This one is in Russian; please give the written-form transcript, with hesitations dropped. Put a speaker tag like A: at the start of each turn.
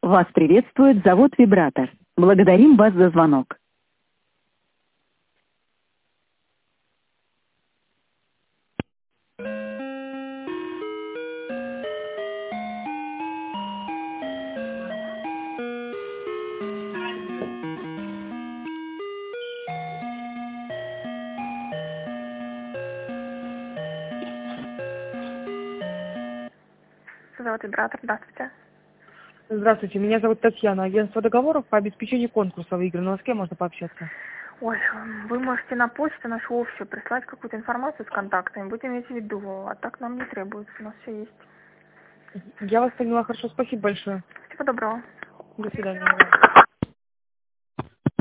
A: Вас приветствует завод «Вибратор». Благодарим вас за звонок.
B: Завод «Вибратор», здравствуйте.
C: Здравствуйте, меня зовут Татьяна, агентство договоров по обеспечению конкурса выигранного. С кем можно пообщаться?
B: Ой, вы можете на почту нашу общую прислать какую-то информацию с контактами, будем иметь в виду, а так нам не требуется, у нас все есть.
C: Я вас поняла, хорошо, спасибо большое.
B: Всего доброго.
C: До свидания.